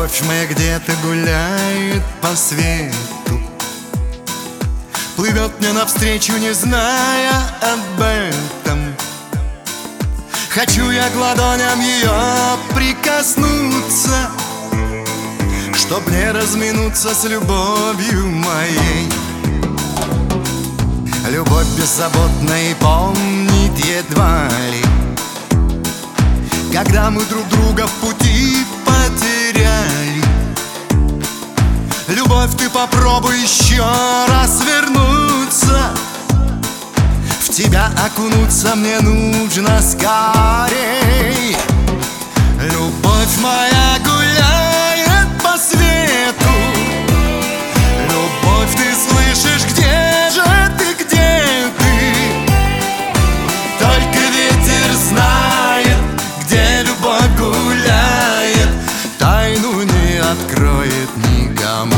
Любовь моя где-то гуляет по свету, плывет мне навстречу, не зная об этом. Хочу я к ладоням ее прикоснуться, чтоб не разминуться с любовью моей. Любовь беззаботная и помнит едва ли, когда мы друг друга в пути потеряли. Любовь, ты попробуй еще раз вернуться, в тебя окунуться мне нужно скорей. Любовь моя гуляет по свету, любовь, ты слышишь, где же ты, где ты? Только ветер знает, где любовь гуляет, тайну не откроет никому.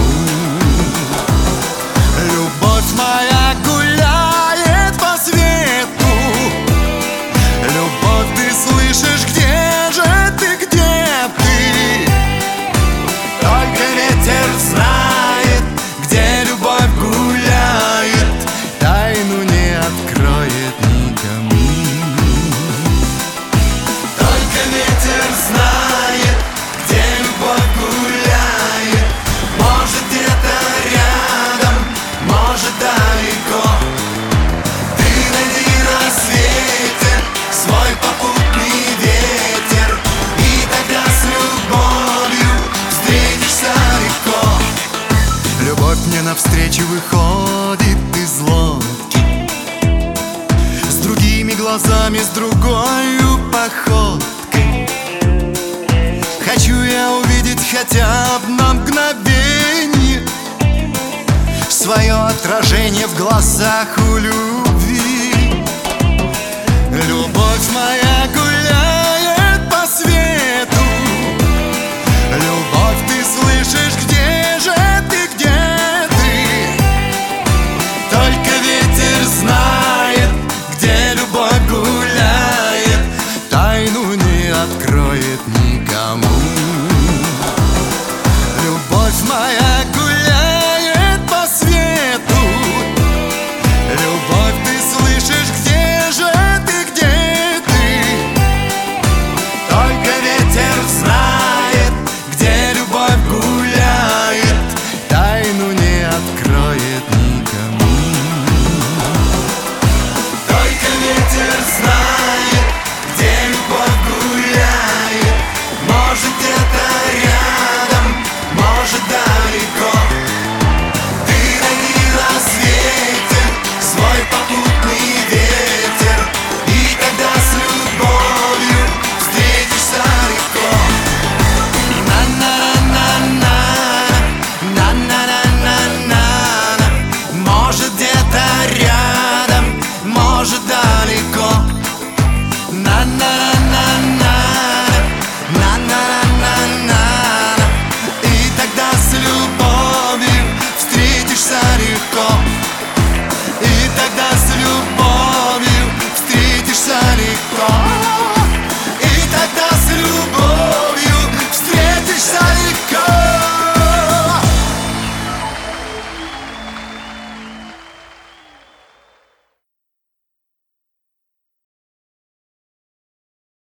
Любовь моя гуляет по свету, любовь, ты слышишь, где же ты, где ты? Только ветер знает, где любовь гуляет, тайну не откроет никому. Только ветер знает, где любовь гуляет, может где-то рядом, может далеко. Ты найди на свете свой попутный ветер, и тогда с любовью встретишься легко. Любовь мне навстречу выходит из лодки, с другими глазами, с другою походкой. Хочу я увидеть хотя бы на мгновенье свое отражение в глазах у любви. Любовь моя гуляет по свету, любовь, ты слышишь, где же ты, где ты? Только ветер знает, где любовь гуляет, тайну не откроет никому. Любовь моя